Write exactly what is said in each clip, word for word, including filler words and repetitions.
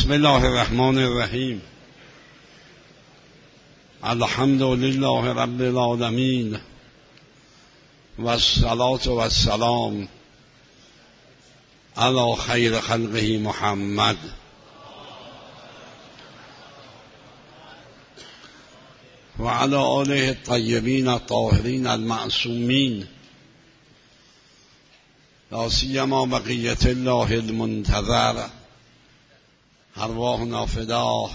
بسم الله الرحمن الرحیم. الحمد لله رب العالمین و الصلاة و السلام علی خیر خلقه محمد و علی آله الطیبین الطاهرین المعصومین، لا سیما بقیة الله المنتظر، ارواحنا فداه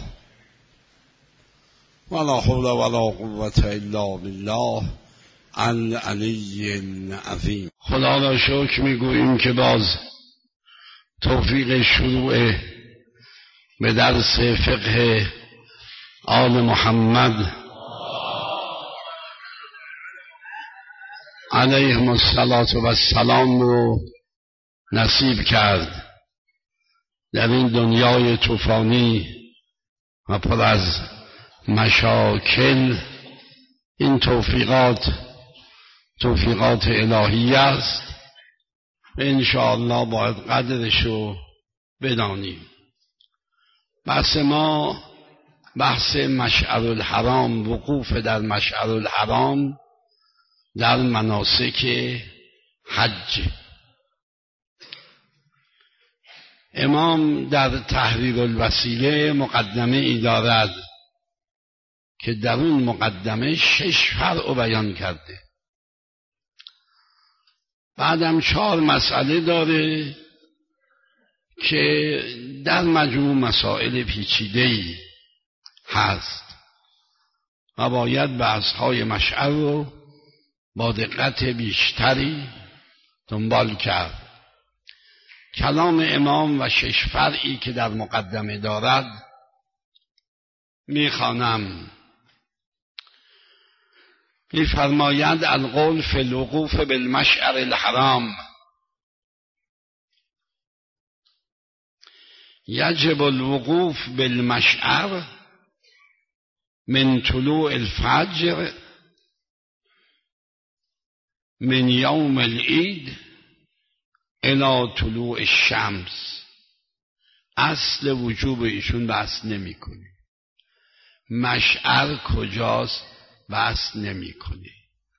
ولا حول ولا قوة الا بالله العلی العظیم. خدا را شکر میگوییم که باز توفیق شروع به درس فقه آل محمد علیهم الصلاة و السلام رو نصیب کرد. در این دنیای طوفانی و پر از مشاکل این توفیقات توفیقات الهی است و انشاءالله باید قدرش رو بدانیم. بحث ما بحث مشعر الحرام، وقوف در مشعر الحرام در مناسک حج. امام در تحریر الوسیله مقدمه ای دارد که در اون مقدمه شش فرع بیان کرده، بعدم چهار مسئله داره که در مجموع مسائل پیچیده‌ای هست و باید بحث‌های مشعر رو با دقت بیشتری دنبال کرد. کلام امام و شش فرعی که در مقدمه دارد میخوانم. میفرماید القول فی الوقوف بالمشعر الحرام یجب الوقوف بالمشعر من طلوع الفجر من یوم العید الی طلوع الشمس. اصل وجوب ایشون بحث نمی کنه. مشعر کجاست بحث نمی کنه.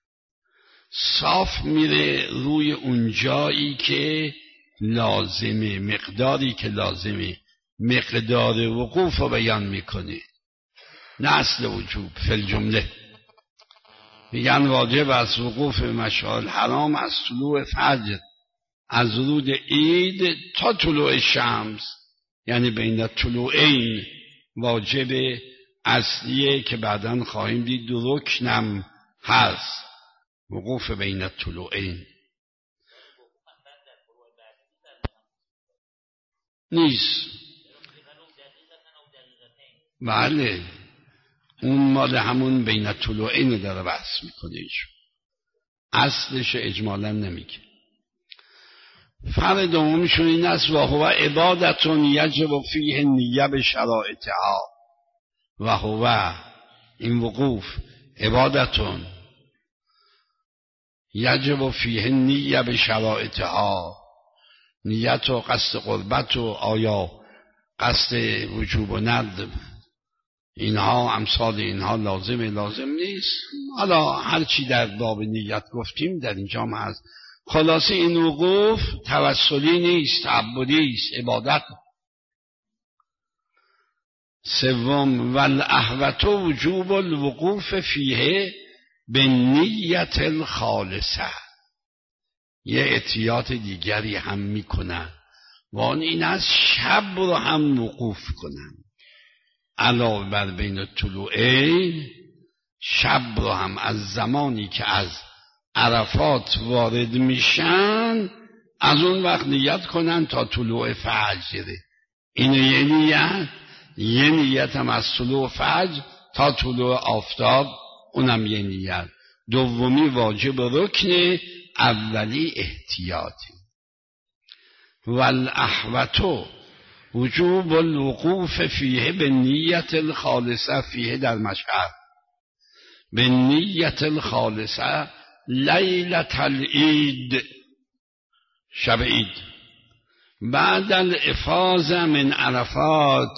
صاف میره روی اون جایی که لازمه، مقداری که لازمه، مقدار وقوف رو بیان میکنه، نه اصل وجوب. فی الجمله میگن واجب از وقوف مشعر الحرام از طلوع فجر، از ورود عید تا طلوع شمس، یعنی بین طلوعین. واجب اصلیه که بعداً خواهیم دید دو رکنم هست، وقوف بین طلوعین نیست. بله اون مال همون بین طلوعین داره بحث میکنه، ایشون اصلش اجمالا نمیگه. فرق دومشون این است و هو عبادتون یجب فیه نیه به شرائطها. و هو این وقوف عبادتون یجب فیه نیه به شرائطها، نیت و قصد قربت و آیا قصد وجوب و ندب اینها امثال اینها لازمه لازم نیست. حالا هرچی در باب نیت گفتیم در اینجا هم هست. خلاصه این وقوف توسلی نیست، تعبدی است، عبادت. سوم والاحوط وجوب الوقوف فیه به نیت الخالصه. یه احتیاط دیگری هم میکنن و آن این از شب رو هم وقوف کنن، علاوه بر بین طلوعین شب رو هم از زمانی که از عرفات وارد میشن از اون وقت نیت کنن تا طلوع فجر. این یه نیت. یه نیت هم از طلوع فجر تا طلوع آفتاب، اونم یه نیت. دومی واجب رکن، اولی احتیاطی. والاحوط وجوب الوقوف فیه به نیت الخالصه فیه در مشعر، به نیت الخالصه لیلة العید، شب عید. بعد الافاضه من عرفات.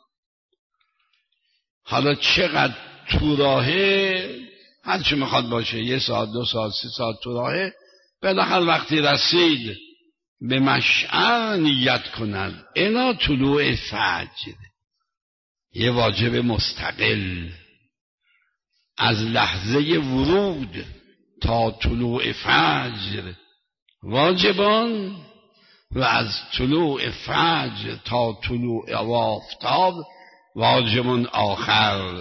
حالا چقدر تو راهه، هر چی میخواد باشه، یه ساعت دو ساعت سه ساعت تو راهه، بالاخره وقتی رسید به مشعر نیت کنند. الا طلوع فجر، یه واجب مستقل از لحظه ورود تا طلوع فجر واجبان، و از طلوع فجر تا طلوع آفتاب واجبان آخر.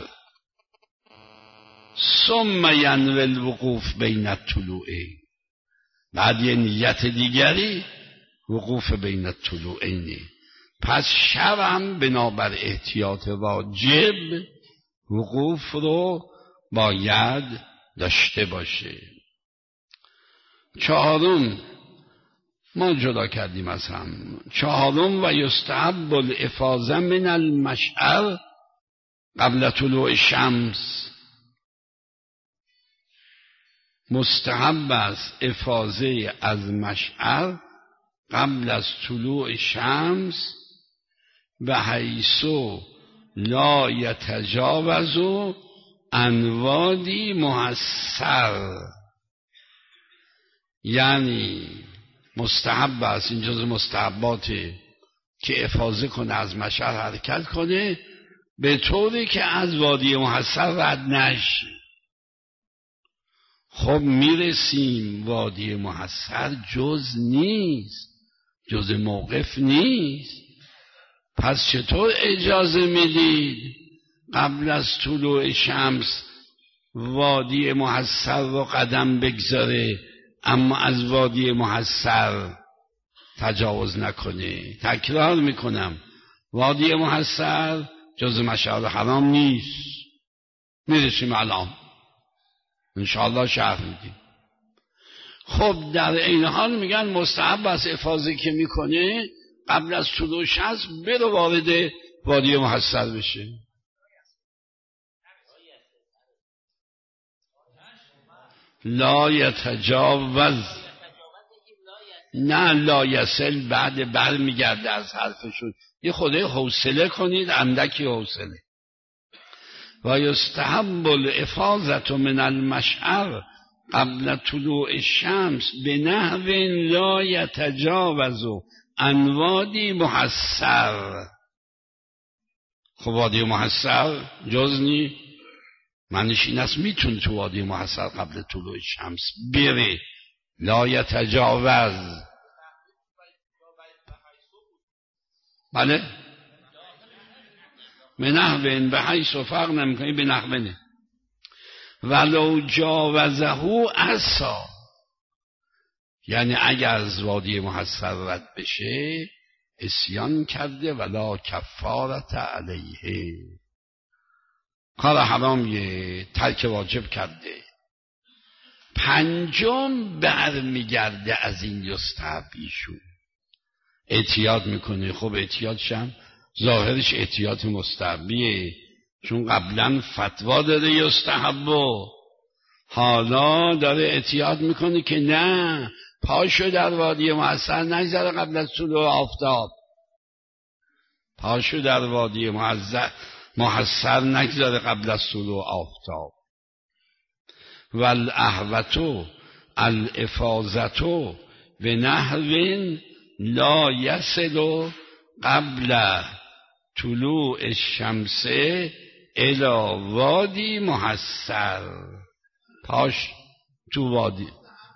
ثم ینوی الوقوف بین الطلوعین، بعد یه نیت دیگری وقوف بین الطلوعین. پس شب هم بنابر احتیاط واجب وقوف رو باید داشته باشه. چهارم ما جدا کردیم از هم. چهارم و یستحب الافاضه من المشعر قبل طلوع الشمس. مستحب است افاضه از مشعر قبل از طلوع شمس، به حیث لا یتجاوز عن وادی محصر. یعنی مستحب است، این جز مستحباته که افاضه کنه، از مشعر حرکت کنه به طوری که از وادی محصر رد نشه. خب میرسیم وادی محصر جز نیست، جز موقف نیست، پس چطور اجازه میدید قبل از طلوع شمس وادی محصر رو قدم بگذاره اما از وادی محصر تجاوز نکنه؟ تکرار میکنم، وادی محصر جز مشعر حرام نیست. میرسیم الان انشاءالله شرح میدیم. خب در این حال میگن مستحب است افاضه که میکنه قبل از طلوع شمس بره وارد وادی محصر بشه. لا یتجاوز، نه لا یصل، بعد بر میگرده از حرفشون. یه خودی حوصله کنید، اندکی حوصله. و یستحب الافاضه من المشعر قبل طلوع الشمس به نحو لا یتجاوز عن وادی محصر. خب وادی محصر جز نی، معنیش این است میتونه تو وادی محصر قبل طلوع شمس بره. لا یتجاوز، بله، به نحوین به حیث و فرق نمیکنی، به نحوینه. ولو جاوزهو عصا، یعنی اگر از وادی محصر رد بشه عصیان کرده، ولا کفارت علیه، کار حرامیه، ترک واجب کرده. پنجم برمیگرده از این یستحبیشون، احتیاط میکنه. خب احتیاطش هم ظاهرش احتیاط مستحبیه، چون قبلا فتوا داده یستحبو، حالا داره احتیاط میکنه که نه، پاشو در وادی محصر نگذره قبل از طلوع آفتاب، پاشو در وادی محصر محصر نگذاره قبل از طلوع آفتاب. والاحوتو الافاضتو به نحو لا یصل قبل طلوع الشمس الی وادی محصر. پاش تو وادی،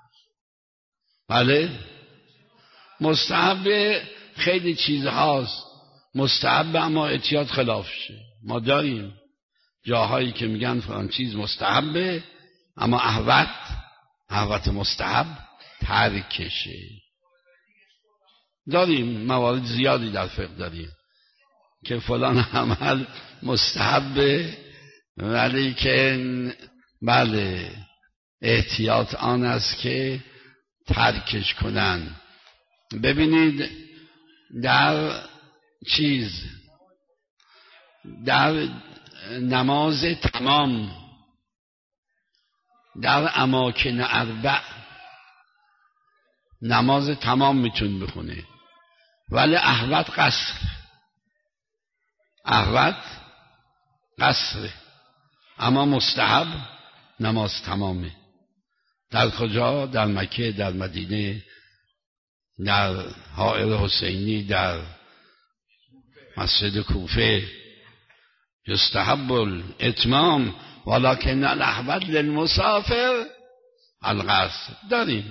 بله. مستحب خیلی چیزهاست مستحب، اما احتیاط خلاف شه. ما داریم جاهایی که میگن فلان چیز مستحبه اما احوت احوت مستحب ترکشه. داریم موارد زیادی در فقه داریم که فلان عمل مستحبه ولی که بله احتیاط آن است که ترکش کنن. ببینید در چیز در نماز تمام در اماکن اربع نماز تمام میتون بخونه، ولی احوت قصر، احوت قصره، اما مستحب نماز تمامه. در کجا؟ در مکه، در مدینه، در حائل حسینی، در مسجد کوفه. یستحب الاتمام ولکن الاحوط للمسافر القصر. داریم.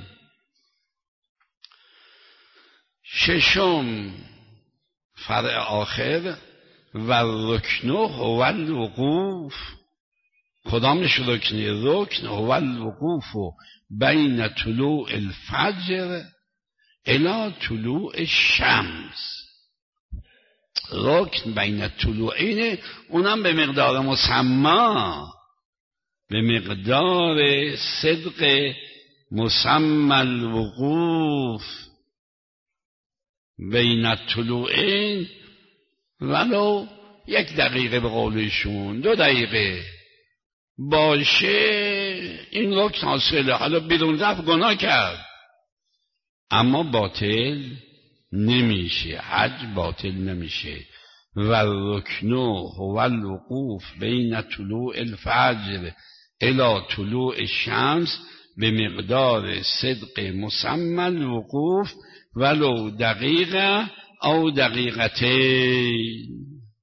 ششم فرع آخر و رکنه هو الوقوف. کدامش رکنه؟ رکن هو الوقوف بین طلوع الفجر الی طلوع الشمس. رکن بین طلوعین، اونم به مقدار مسما، به مقدار صدق مسمى الوقوف بین طلوعین، ولو یک دقیقه به قولشون، دو دقیقه باشه این رکن حاصله. حالا بدون رفت گناه کرد اما باطل نمیشه، حج باطل نمیشه. و رکنو هو الوقوف بین طلوع الفجر الی طلوع الشمس به مقدار صدق مسمى الوقوف ولو دقیقه او دقیقتین.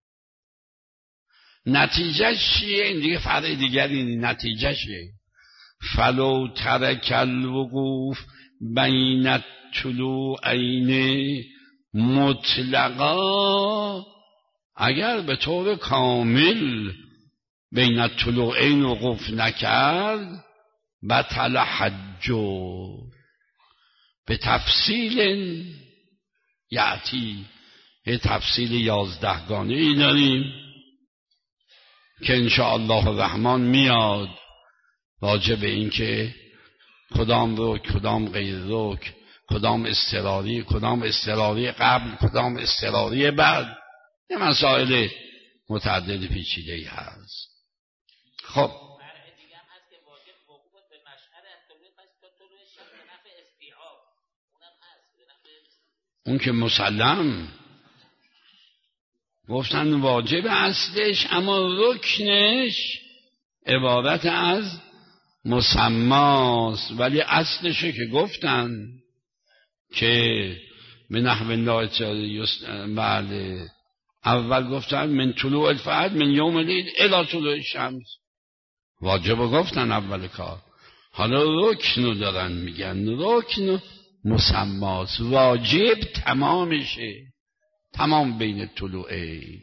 نتیجه چیه؟ این دیگه فرق دیگری. نتیجه چیه؟ فلو ترک الوقوف بین طلوعین مطلقا، اگر به طور کامل بین طلوعین وقوف نکرد بطل حجو. به تفصیل یعتی، یه تفصیل یازدهگانه ای داریم که انشاءالله الرحمن میاد راجع به این که کدام رک، کدام غیر رک، کدام اضطراری، کدام اضطراری قبل، کدام اضطراری بعد. یه مسائل متعدد پیچیده ای هست. خب اون که مسلم گفتن واجب اصلش، اما رکنش عبارت از مسماست. ولی اصلشه که گفتن که به نحو الله بله، اول گفتن من طلوع الفجر من یوم العید الی طلوع الشمس، واجب گفتن اول کار. حالا رکنو دارن میگن، رکن مسماست، واجب تمامشه، تمام بین طلوعین.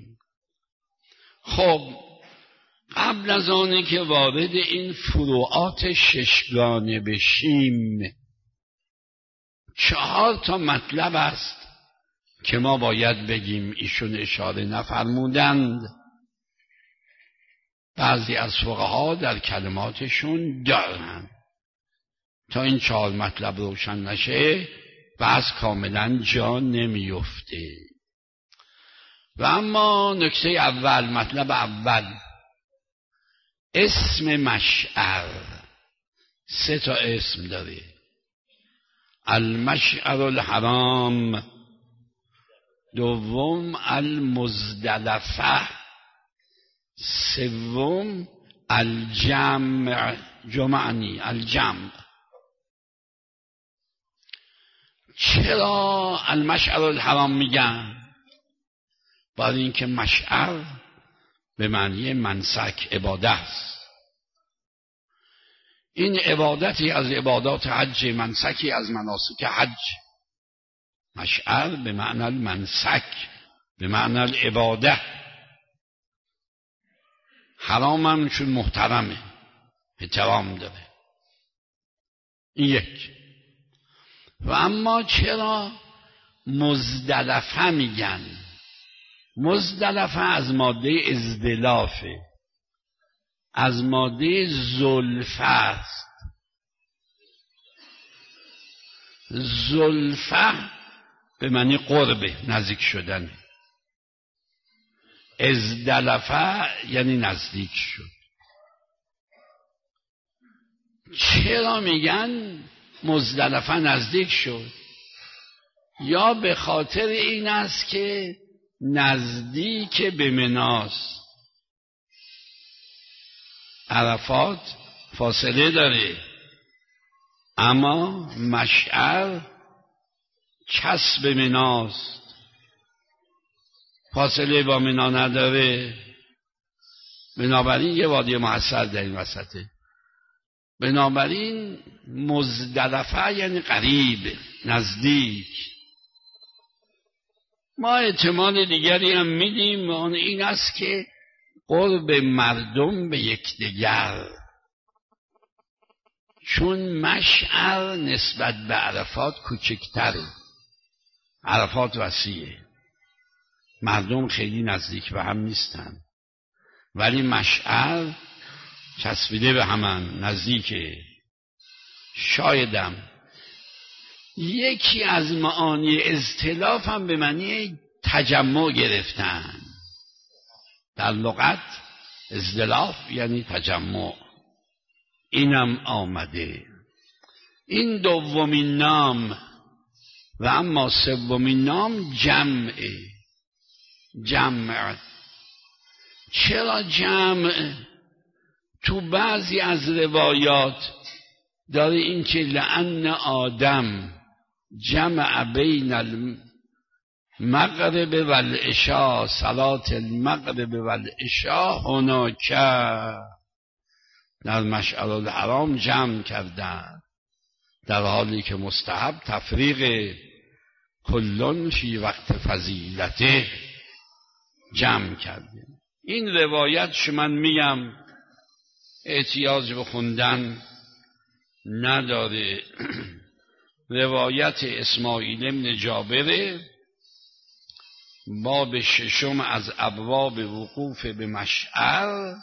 خب قبل از آنه که وارد این فروعات ششگانه بشیم، چهار تا مطلب است که ما باید بگیم، ایشون اشاره نفرمودند. بعضی از فقها در کلماتشون دارند. تا این چهار مطلب روشن نشه بحث کاملا جا نمیفته. و اما نکته اول، مطلب اول، اسم مشعر سه تا اسم داره: المشعر الحرام، دوم المزدلفه، سوم الجمع، جمعنی الجمع. چرا المشعر الحرام میگن؟ برای اینکه مشعر به معنی منسک، عبادت است. این عبادتی از عبادات حج، منسکی از مناسک حج. مشعر به معنی المنسک، به معنی العباده. حرام هم چون محترمه، احترام داره. این یک. و اما چرا مزدلفه میگن؟ مزدلفه از ماده ازدلافه، از ماده زلفه است. زلفه به معنی قربه، نزدیک شدن. ازدلفه یعنی نزدیک شد. چرا میگن مزدلفه نزدیک شد؟ یا به خاطر این است که نزدیک به مناست. عرفات فاصله داره، اما مشعر چسب مناست، فاصله با منا نداره. بنابراین یه وادی محصر در این وسطه. بنابراین مزدلفه یعنی قریب، نزدیک. ما احتمال دیگری هم میدیم و اون این است که قرب مردم به یکدیگر، چون مشعر نسبت به عرفات کوچکتره، عرفات وسیعه، مردم خیلی نزدیک به هم نیستن، ولی مشعر چسبیده به همن، نزدیکه. شایدم یکی از معانی اختلاف هم به معنی تجمع گرفتن. در لغت اختلاف یعنی تجمع، اینم آمده. این دومین نام و اما سومین نام جمعه. جمع. چرا جمع؟ تو بعضی از روایات داره این که لأن آدم جمع بین المغرب والعشاء، صلاة المغرب والعشاء هناک، در مشعر الحرام جمع کردن، در حالی که مستحب تفریق کلون فی وقت فضیلته جمع کردن. این روایت من میگم احتیاج به خوندن نداره. روایت اسماعیل ابن جابر، باب ششم از ابواب وقوف به مشعر،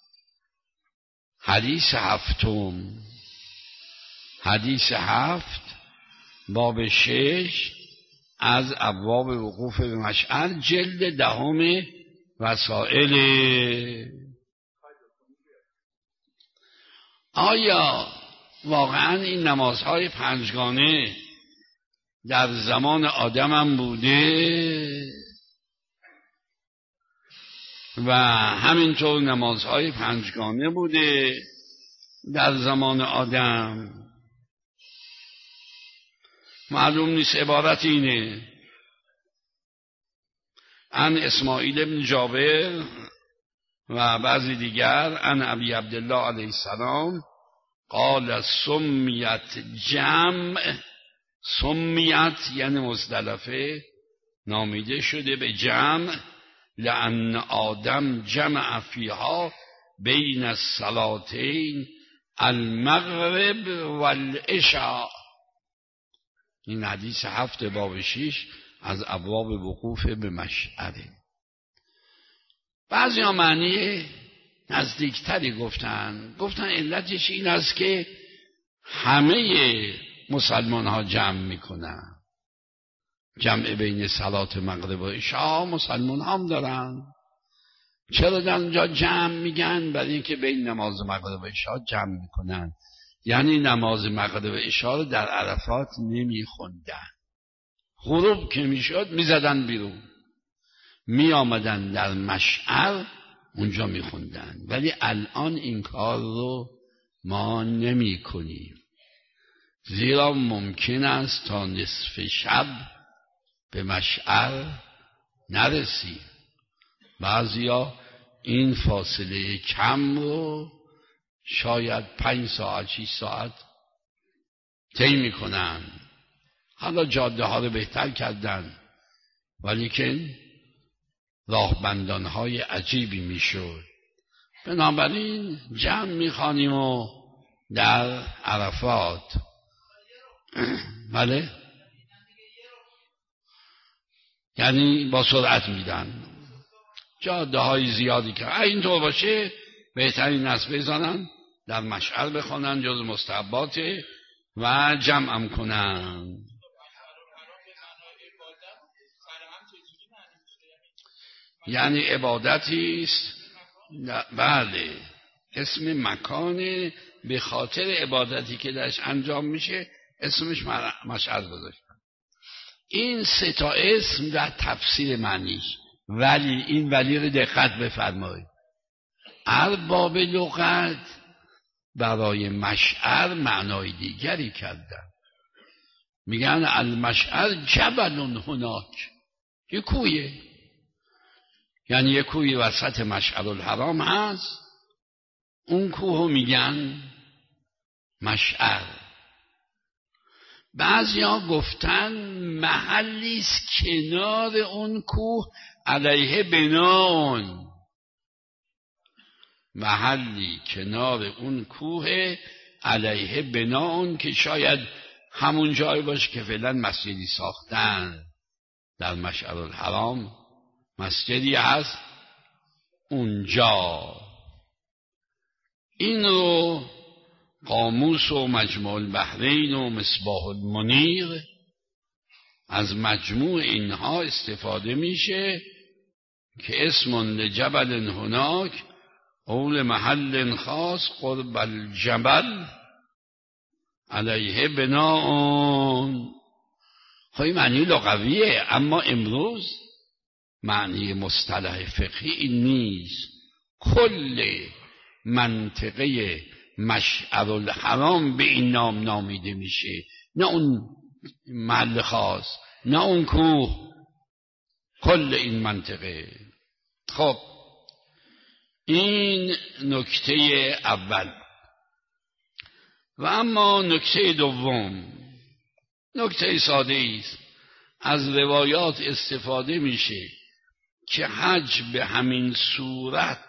حدیث هفتم، حدیث هفت باب شش از ابواب وقوف به مشعر، جلد دهم وسائل. آیا واقعا این نمازهای پنجگانه در زمان آدم هم بوده و همینطور نمازهای پنجگانه بوده در زمان آدم؟ معلوم نیست. عبارت اینه: ان اسماعیل ابن جابر و بعضی دیگر ان ابی عبدالله علیه السلام قال سمیت جمع، سمیت یعنی مزدلفه، نامیده شده به جمع لأن آدم جمع فیها بین الصلاتین المغرب والعشاء. این حدیث هفت باب شیش از ابواب وقوف به مشعره. بعضی ها معنی نزدیکتری گفتن. گفتن علتش این است که همه مسلمان ها جمع میکنن، جمع بین صلات مغرب و عشاء مسلمان هم دارن. چرا در اونجا جمع میگن؟ برای اینکه بین نماز مغرب و عشاء جمع میکنن، یعنی نماز مغرب و عشاء رو در عرفات نمیخوندن، غروب که میشد میزدن بیرون، میآمدن در مشعر اونجا میخوندن. ولی الان این کار رو ما نمی کنیم، زیرا ممکن است تا نصف شب به مشعر نرسیم. بعضیا این فاصله کم رو شاید پنج ساعت شیش ساعت طی میکنن. حالا جاده ها رو بهتر کردن، ولی که راهبندان های عجیبی میشد. بنابراین جمع میخوانیم و در عرفات بله، یعنی با سرعت میدن. جاده های زیادی که اینطور باشه بهترین است بزنن در مشعر بخونن، جز مستحبات و جمعم کنن. یعنی عبادتی است، بله، اسم مکان به خاطر عبادتی که درش انجام میشه اسمش مشعر گذاشتن. این سه تا اسم در تفسیر معنیش. ولی این ولی رو دقت بفرمایید، ارباب لغت برای مشعر معنای دیگری کردن. میگن المشعر جبل هناک، یه کویه، یعنی یه کوی وسط مشعر الحرام هست، اون کوه میگن مشعر. بعضیا گفتن محلی است کنار اون کوه علیه بناون، محلی کنار اون کوه علیه بناون که شاید همون جای باشه که فعلا مسجدی ساختن در مشعر الحرام، مسجدی هست اونجا. این رو قاموس و مجموع البحرین و مصباح المنیر از مجموع اینها استفاده میشه که اسم لجبل هناک اول محل خاص قرب الجبل علیه بناء. خواهی معنی لغویه، اما امروز معنی مصطلح فقهی این نیست. کل منطقه مشعر الحرام به این نام نامیده میشه، نه اون محل خاص، نه اون کوه، کل این منطقه. خب این نکته اول. و اما نکته دوم، نکته ساده است. از روایات استفاده میشه که حج به همین صورت،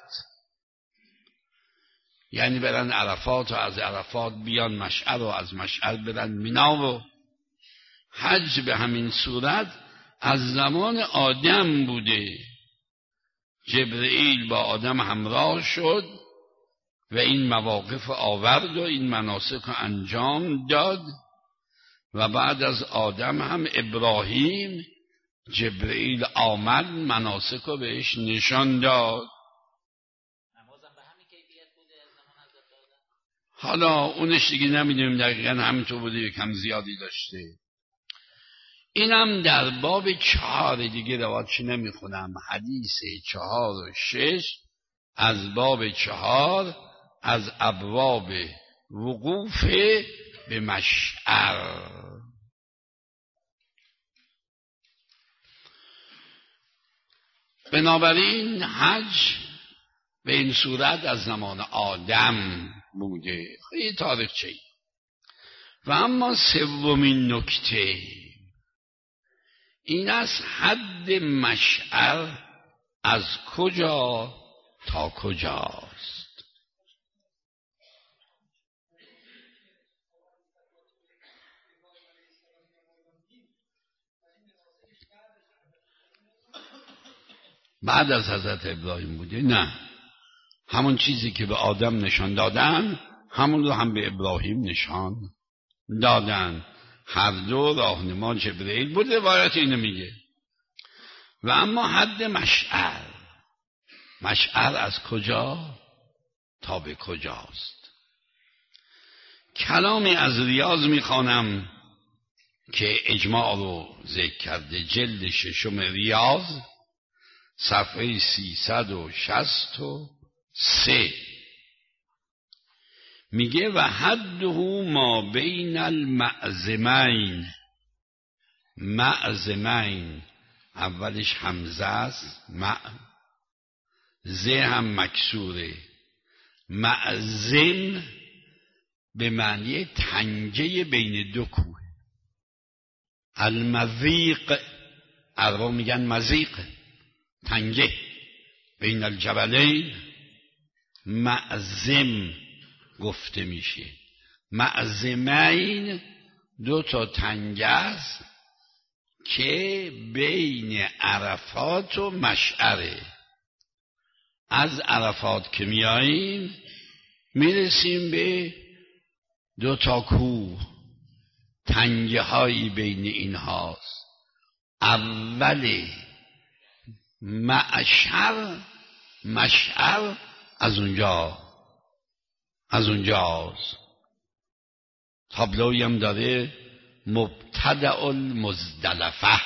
یعنی برن عرفات و از عرفات بیان مشعر و از مشعر برن مینا، و حج به همین صورت از زمان آدم بوده. جبرئیل با آدم همراه شد و این مواقف آورد و این مناسک انجام داد، و بعد از آدم هم ابراهیم جبرئیل آمد مناسک رو بهش نشان داد. حالا اونش دیگه نمیدونیم دقیقا همینطور بوده یا کم زیادی داشته. اینم در باب چهار دیگه روایتش نمیخونم، حدیث چهار و شش از باب چهار از ابواب وقوف به مشعر. بنابراین حج به این صورت از زمان آدم بوده. خیلی تاریخچه. و اما سومین نکته این است حد مشعر از کجا تا کجاست. بعد از حضرت ابراهیم بوده؟ نه، همون چیزی که به آدم نشان دادن همون رو هم به ابراهیم نشان دادن. هر دو راهنما جبرئیل بود، روایت اینو میگه. و اما حد مشعر، مشعر از کجا تا به کجاست؟ کلامی از ریاض میخوانم که اجماع رو ذکر کرده، جلد ششم ریاض صفحه سیصد و شصت و سه، میگه و حده ما بین المعزمین. معزمین اولش همزه است، مع ز هم مکسوره. معزم به معنی تنگه بین دو کوه. المضیق عربا میگن مضیق، تنگه بین الجبلین. معزم گفته میشه. معزمین دو تا تنگه است که بین عرفات و مشعره. از عرفات که میاییم میرسیم به دو تا کوه، تنگه هایی بین این هاست. اول معشر، مشعر از اونجا از اونجاست. تابلوی هم داره مبتدأ المزدلفه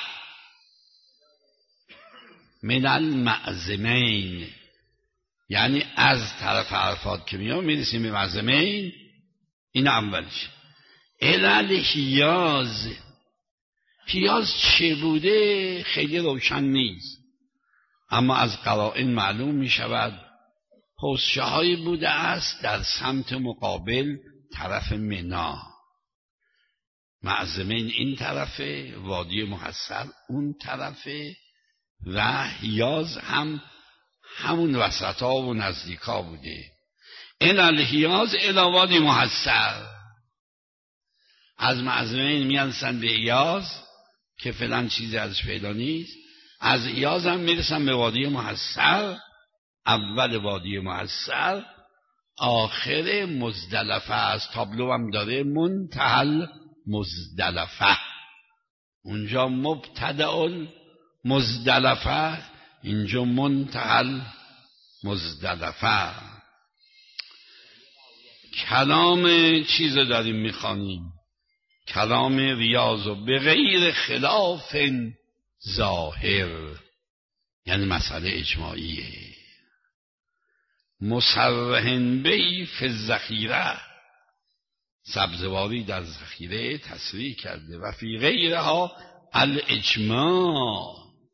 من المعزمین، یعنی از طرف عرفات که میام میرسیم به معزمین. این اولش. علل حیاز، حیاز چه بوده خیلی روشن نیست، اما از قرائن معلوم می شود حوضچه هایی بوده است در سمت مقابل طرف منا. معزمین این طرفه، وادی محصر اون طرفه، و حیاز هم همون وسط ها و نزدیک ها بوده. علل حیاز الی وادی محصر. از معزمین میانسن به حیاز که فلان چیزی ازش پیدا نیست، از حیاز هم میرسن به وادی محصر. اول وادی محصر، آخر مزدلفه است. تابلو هم داره منتهی مزدلفه، اونجا مبتدأ مزدلفه، اینجا منتهی مزدلفه. کلام چیز داریم میخوانیم، کلام ریاض و به غیر خلاف ظاهر، یعنی مسئله اجماعیه. مصرحن بی فی الذخیره، سبزواری در ذخیره تصریح کرده. و فی غیرها الاجماع،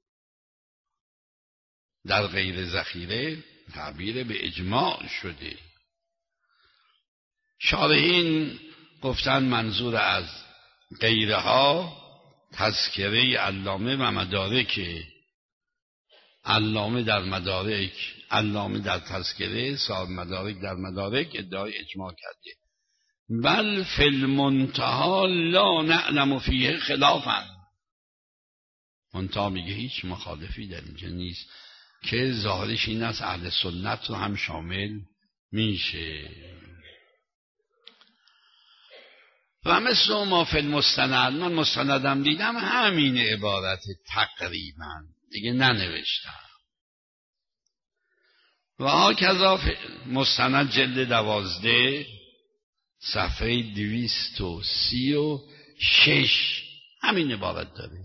در غیر ذخیره تعبیر به اجماع شده. شارحین گفتن منظور از غیرها تذکره علامه و مدارک. علامه در مدارک، علامه در تذکره، صاحب مدارک در مدارک ادعای اجماع کرده. بل فی المنتهی لا نعلم فیه خلافا، منتها میگه هیچ مخالفی در اینجا نیست که ظاهرش این است اهل سنت رو هم شامل میشه. و مثل ما فی المستند، من مستندم دیدم همین عبارت تقریبا، دیگه ننوشتم. و هاکذا مستند جلد دوازده صفحه دویست و سی و شش همین عبارت داره.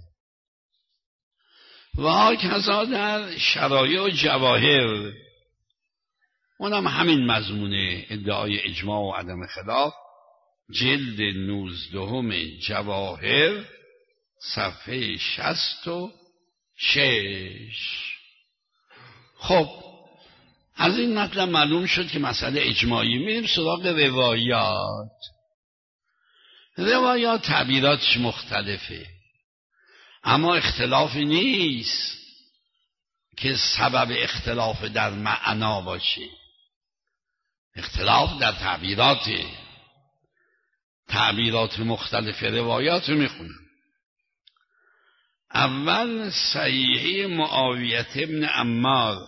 و هاکذا در شرایع و جواهر، اونم همین مضمونه، ادعای اجماع و عدم خلاف، جلد نوزدهم جواهر صفحه شست و شش. خب از این مطلب معلوم شد که مسئله اجماعی. میریم سراغ روایات. روایات تعبیراتش مختلفه، اما اختلافی نیست که سبب اختلاف در معنا باشه. اختلاف در تعبیراته. تعبیرات مختلف روایات رو میخونم. اول صحیحه معاویه ابن عمار،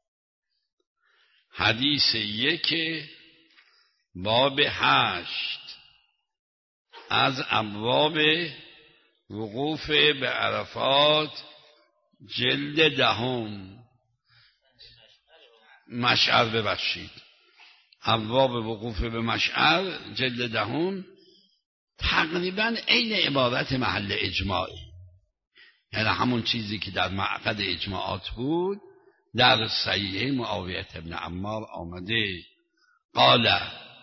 حدیث یک باب هشت از ابواب وقوف به عرفات، جلد دهم. مشعر ببخشید، ابواب وقوف به مشعر جلد دهم، تقریبا عین عبارت محل اجماعی، یعنی همون چیزی که در معقد اجماعات بود در صحیحه معاویه ابن عمار آمده. قال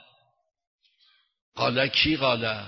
قال کی قال؟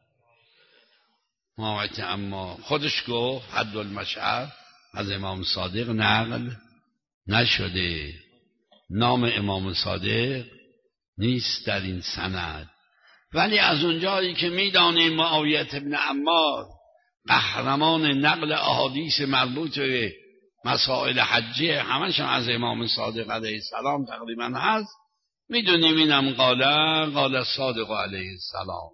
معاویه عمار خودش گفت. حد المشعر از امام صادق نقل نشده، نام امام صادق نیست در این سند. ولی از اونجایی که میدانیم معاویه ابن عمار قهرمان نقل احادیث مربوط به مسائل حجه همش از امام صادق علیه السلام تقریبا هست، میدونیم اینم قاله قال صادق علیه السلام.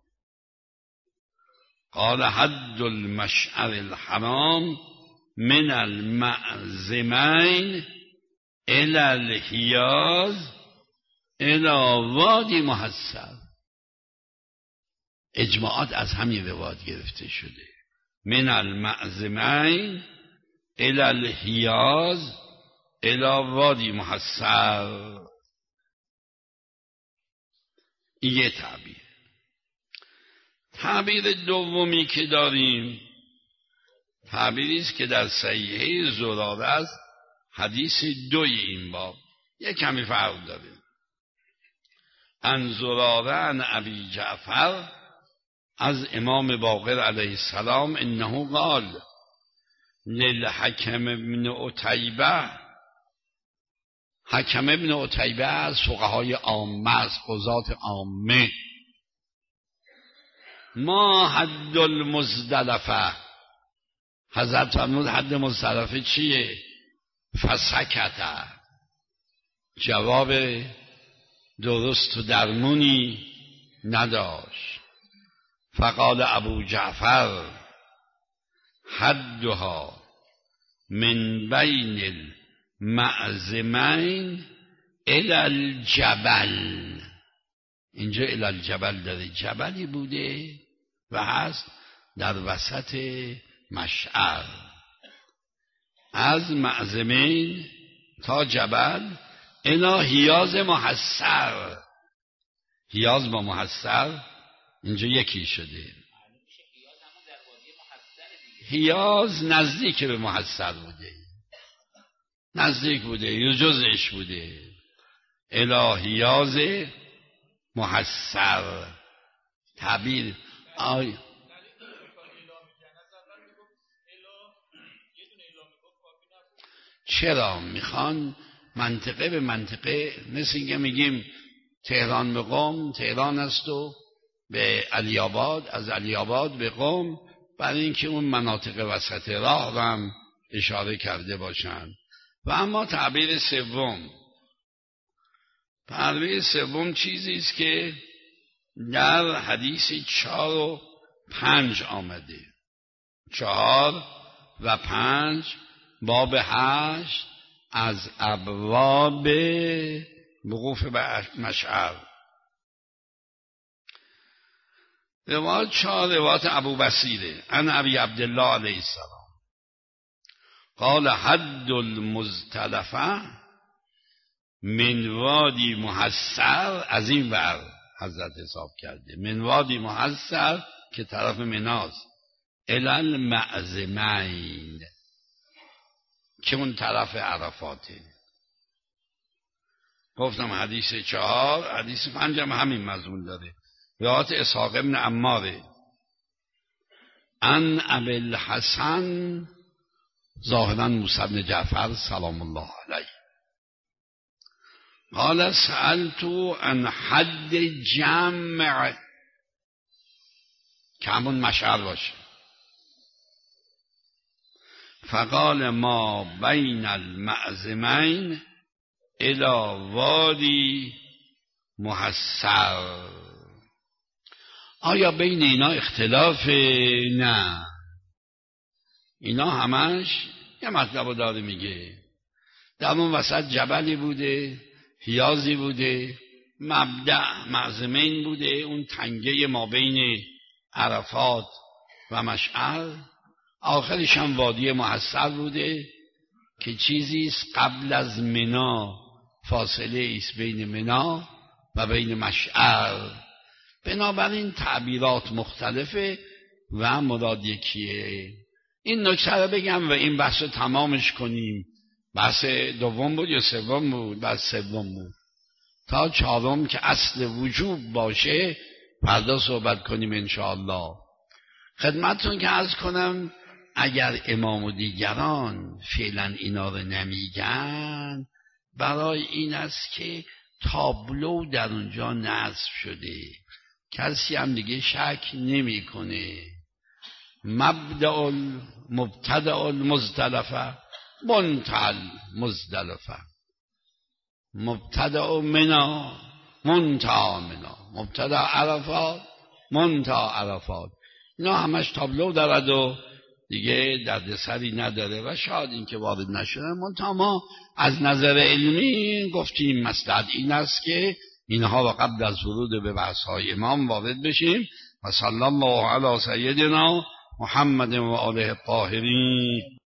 قال حد المشعر الحرام من المعزمین الى الحیاز الى وادی محصر. اجماعات از همین روایت گرفته شده. من المعزمین الى الحیاز الى وادی محصر. این یه تعبیر. تعبیر دومی که داریم تعبیری است که در صحیحه زراره است، حدیث دوی این باب یک کمی فرق داره. ان زراره ان ابی جعفر از امام باقر علیه السلام انه قال للحکم ابن عتیبه. حکم ابن عتیبه از فقهای عامه است، قضات عامه. ما حد المزدلفه، حضرت فرمود حد مزدلفه چیه؟ فسکت، جواب درست و درمونی نداشت. فقال ابو جعفر حدها من بین المعزمین الی الجبل. اینجا الی الجبل داره، جبلی بوده و هست در وسط مشعر، از معزمین تا جبل الی حیاز محصر. حیاز با محصر اینجا یکی شده. حیاز نزدیک به محصر بوده، نزدیک بوده یا جزش بوده. الی حیاز محصر تعبیر آی چرا میخوان منطقه به منطقه، مثل اینکه میگیم تهران به قم، تهران است و به علی آباد، از علی آباد به قم، برای اینکه اون مناطق وسط راه رو هم اشاره کرده باشن. و اما تعبیر سوم، تعبیر سوم چیزی است که در حدیث چهار و پنج آمده. چهار و پنج باب هشت از ابواب وقوف به مشعر. روایت چهار روایت ابو بصیره ان ابی عبدالله علیه السلام قال حد المزدلفه من وادی محصر، از این ور حضرت حساب کرده، من وادی محصر که طرف مناست، الی المعزمین که اون طرف عرفاته. گفتم حدیث چهار، حدیث پنج هم همین مضمون داره. روایت اسحاق ابن عماره ان ابی الحسن ظاهرا موسی بن جعفر سلام الله علیه قال سألت عن حد جمع، که همون مشعر باشه. فقال ما بین المعزمین الی وادی محصر. آیا بین اینا اختلاف؟ نه، اینا همش یه مطلب داره میگه. در اون وسط جبلی بوده، حیازی بوده، مبدأ معزمین بوده، اون تنگه ما بین عرفات و مشعر. آخرش هم وادی محصر بوده که چیزی است قبل از منا، فاصله است بین منا و بین مشعر. بنابراین تعبیرات مختلفه و مراد یکیه. این نکته رو بگم و این بحث رو تمامش کنیم. بحث دوم بود یا سوم بود؟ بحث سوم بود. تا چهارم که اصل وجوب باشه فردا صحبت کنیم انشاءالله. خدمتتون که عرض کنم اگر امام و دیگران فعلا اینا رو نمیگن، برای این است که تابلو در اونجا نصب شده، کسی هم دیگه شک نمیکنه. مبدأ مبتدأ المزدلفه منتهى المزدلفه، مبتدأ منا منتهى منا، مبتدأ عرفات منتهى عرفات. اینا همش تابلو دارد و دیگه دردسری نداره و شاید این که وارد نشده. منتها ما از نظر علمی گفتیم مصلحت این است که اینها و قبل از ورود به بحث‌های امام وارد بشیم. و صلی الله علی سیدنا محمد و آله الطاهرین.